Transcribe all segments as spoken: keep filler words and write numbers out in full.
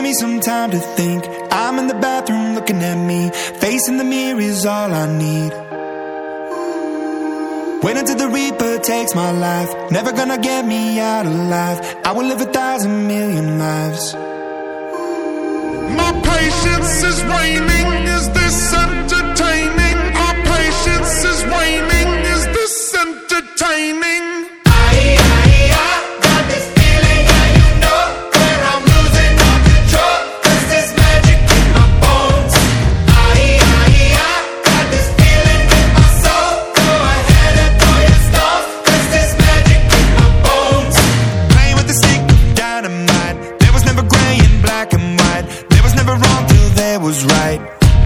me some time to think. I'm in the bathroom looking at me. Facing the mirror is all I need. Wait until the Reaper takes my life. Never gonna get me out alive. I will live a thousand million lives. My patience is waning. Is this entertaining? My patience is waning. Is this entertaining? Was right.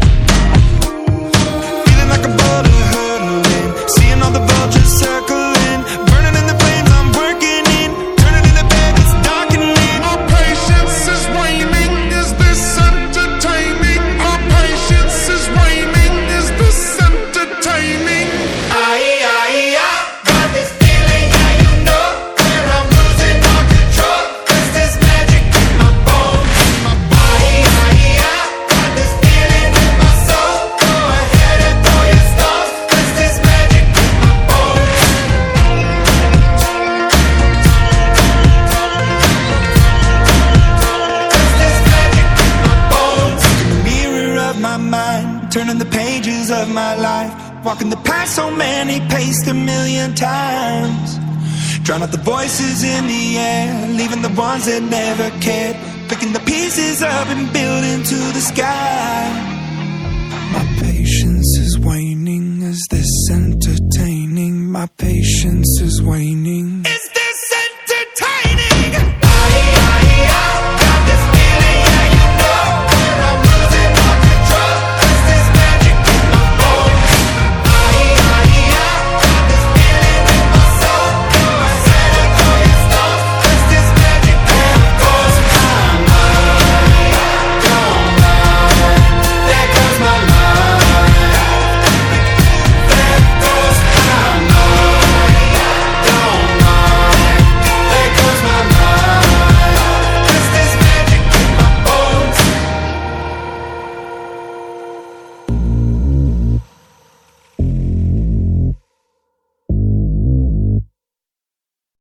Feeling like a boulder hurtling, seeing all the vultures circling, burning in the flames I'm working in, turning in the bed it's darkening. My patience is waning. Is this entertaining? My patience is waning. Is this entertaining? Aye, aye, I got this feeling, yeah, you know, where I'm losing all control. Cause there's magic in my bones. My body, aye, aye, I got this feeling in my soul. Go ahead and throw your stones. Cause there's magic in my bones. Cause there's magic in my bones. In the mirror of my mind, turning the pages of my life, walking the path so many paced a million times. Drown out the voices in the air, leaving the ones that never cared, picking the pieces up and building to the sky. My patience is waning. Is this entertaining? My patience is waning.